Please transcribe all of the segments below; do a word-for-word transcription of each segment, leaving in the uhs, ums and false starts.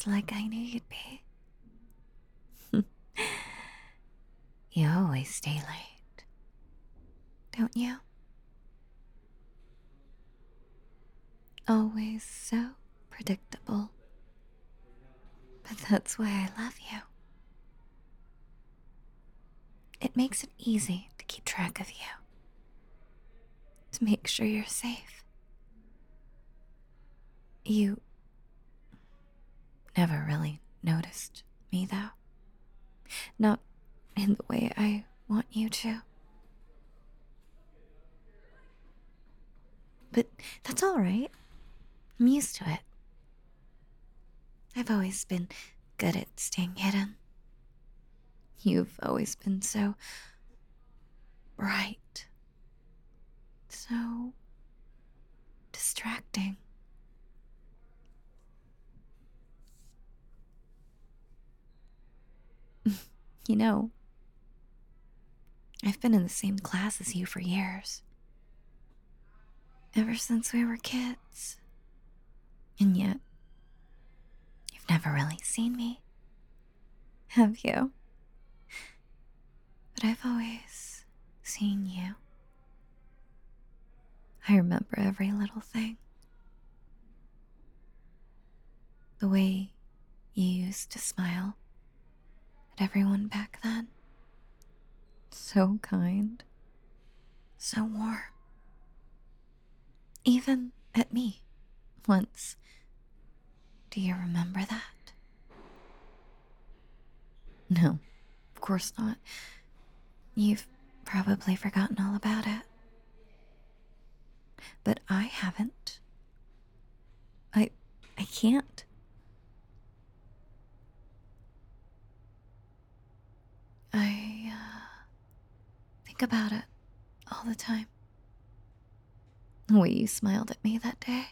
just like I knew you'd be. You always stay late, don't you? Always so predictable. But that's why I love you. It makes it easy to keep track of you, to make sure you're safe. You never really noticed me, though. Not in the way I want you to. But that's all right. I'm used to it. I've always been good at staying hidden. You've always been so bright, so distracting. You know, I've been in the same class as you for years. Ever since we were kids. And yet, you've never really seen me, have you? But I've always seen you. I remember every little thing. The way you used to smile at everyone back then. So kind. So warm. Even at me, once. Do you remember that? No, of course not. You've probably forgotten all about it. But I haven't. I I can't. I uh, think about it all the time. The way you smiled at me that day.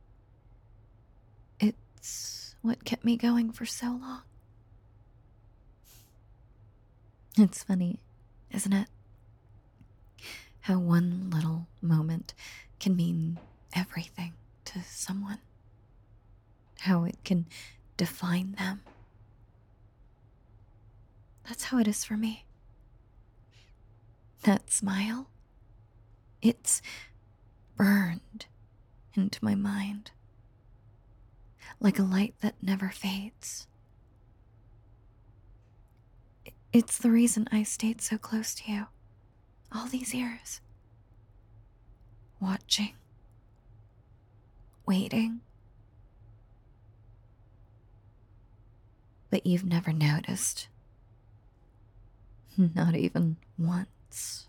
It's what kept me going for so long. It's funny, isn't it? How one little moment can mean everything to someone. How it can define them. That's how it is for me. That smile, it's burned into my mind like a light that never fades. It's the reason I stayed so close to you all these years. Watching, waiting. But you've never noticed. Not even once.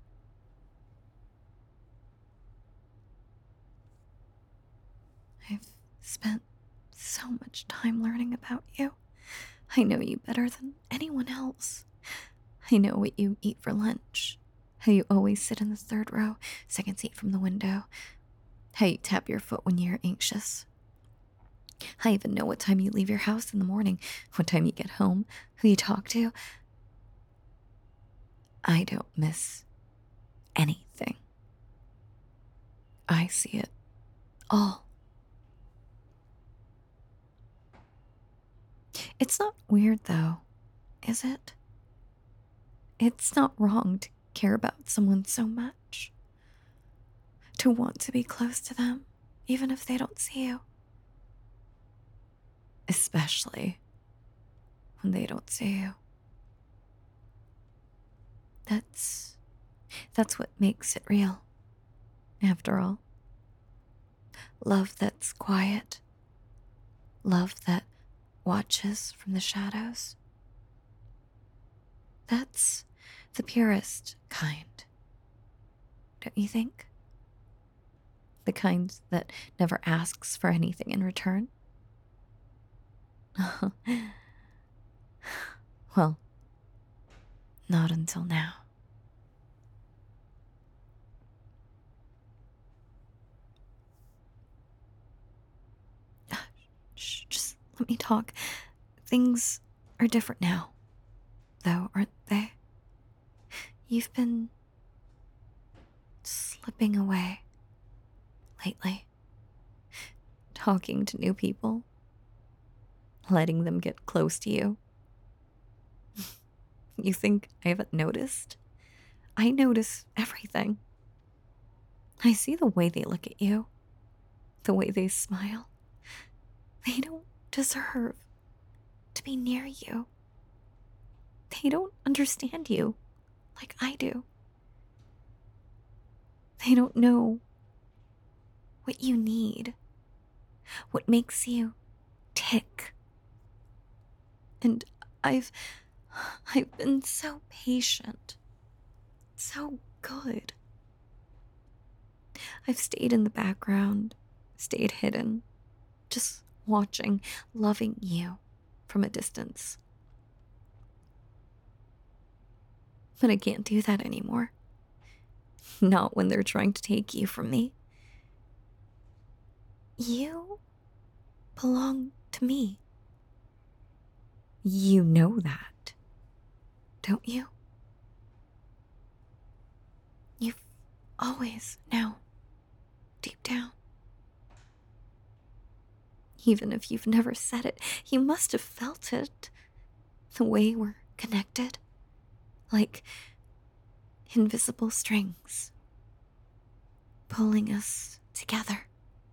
I've spent so much time learning about you. I know you better than anyone else. I know what you eat for lunch, how you always sit in the third row, second seat from the window, how you tap your foot when you're anxious. I even know what time you leave your house in the morning, what time you get home, who you talk to. I don't miss anything. I see it all. It's not weird, though, is it? It's not wrong to care about someone so much. To want to be close to them, even if they don't see you. Especially when they don't see you. That's... that's what makes it real, after all. Love that's quiet. Love that watches from the shadows. That's the purest kind, don't you think? The kind that never asks for anything in return. Well, not until now. Shh, just let me talk. Things are different now, though, aren't they? You've been slipping away lately, talking to new people, letting them get close to you. You think I haven't noticed? I notice everything. I see the way they look at you, the way they smile. They don't deserve to be near you. They don't understand you like I do. They don't know what you need, what makes you tick. And I've I've been so patient, so good. I've stayed in the background, stayed hidden, just watching, loving you from a distance. But I can't do that anymore. Not when they're trying to take you from me. You belong to me. You know that, don't you? You've always known, deep down. Even if you've never said it, you must have felt it. The way we're connected. Like invisible strings pulling us together.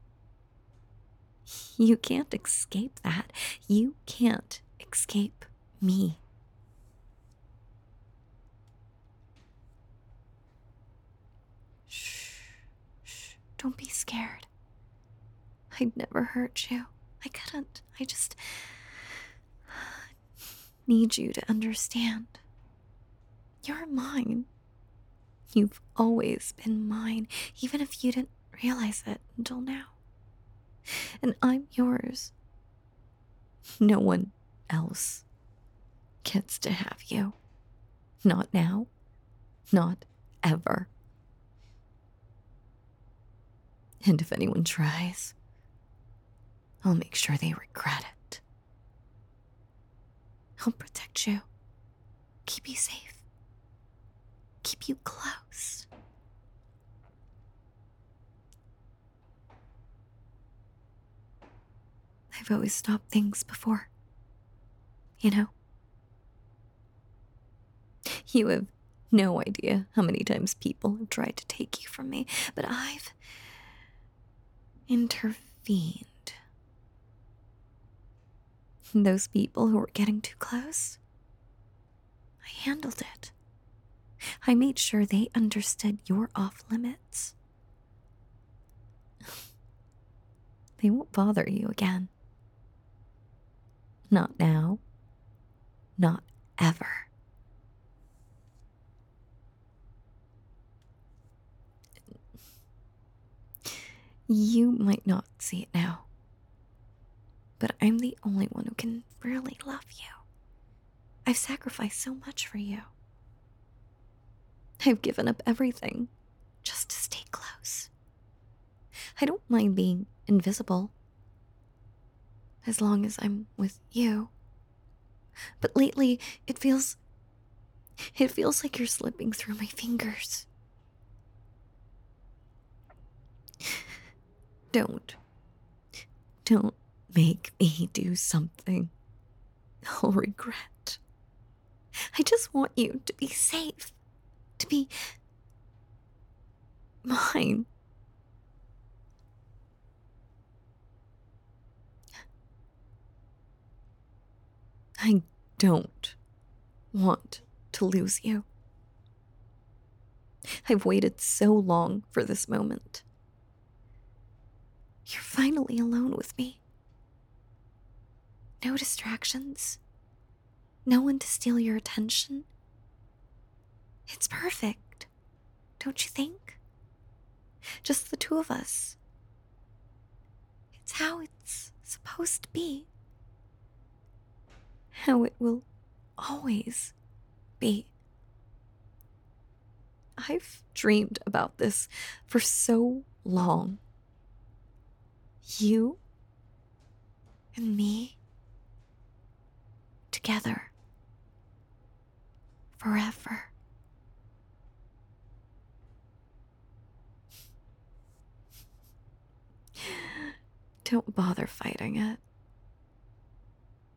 You can't escape that. You can't escape me. Shh, shh, don't be scared. I'd never hurt you. I couldn't. I just need you to understand. You're mine. You've always been mine, even if you didn't realize it until now. And I'm yours. No one else gets to have you. Not now. Not ever. And if anyone tries, I'll make sure they regret it. I'll protect you. Keep you safe. Keep you close. I've always stopped things before. You know? You have no idea how many times people have tried to take you from me, but I've intervened. Those people who were getting too close, I handled it. I made sure they understood you're off limits. They won't bother you again. Not now. Not ever. You might not see it now, but I'm the only one who can really love you. I've sacrificed so much for you. I've given up everything just to stay close. I don't mind being invisible as long as I'm with you. But lately, it feels... It feels like you're slipping through my fingers. Don't. Don't make me do something I'll regret. I just want you to be safe. To be mine. I don't want to lose you. I've waited so long for this moment. You're finally alone with me. No distractions. No one to steal your attention. It's perfect, don't you think? Just the two of us. It's how it's supposed to be. How it will always be. I've dreamed about this for so long. You and me together forever. Don't bother fighting it.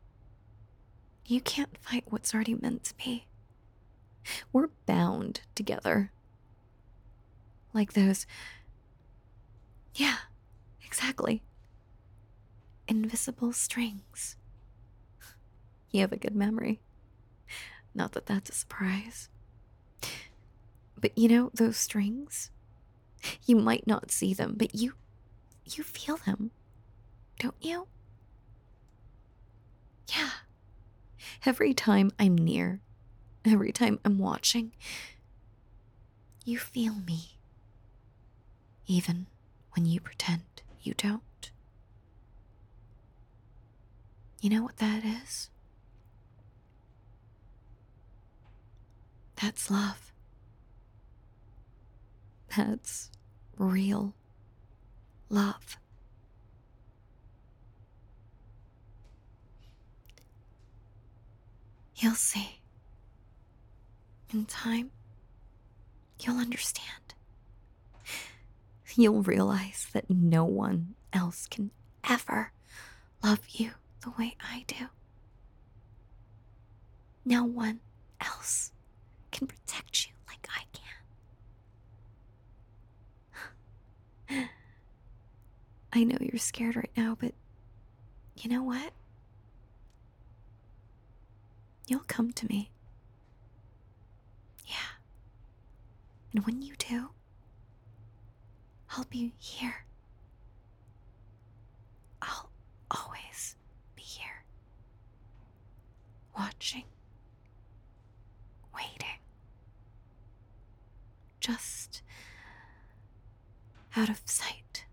You can't fight what's already meant to be. We're bound together. Like those. Yeah, exactly. Invisible strings. You have a good memory. Not that that's a surprise. But you know, those strings, you might not see them, but you you feel them, don't you? Yeah. Every time I'm near, every time I'm watching, you feel me. Even when you pretend you don't. You know what that is? That's love. That's real love. You'll see. In time, you'll understand. You'll realize that no one else can ever love you the way I do. No one else can protect you like I can. I know you're scared right now, but you know what? You'll come to me. Yeah. And when you do, I'll be here. I'll always be here. Watching. Waiting. Just out of sight.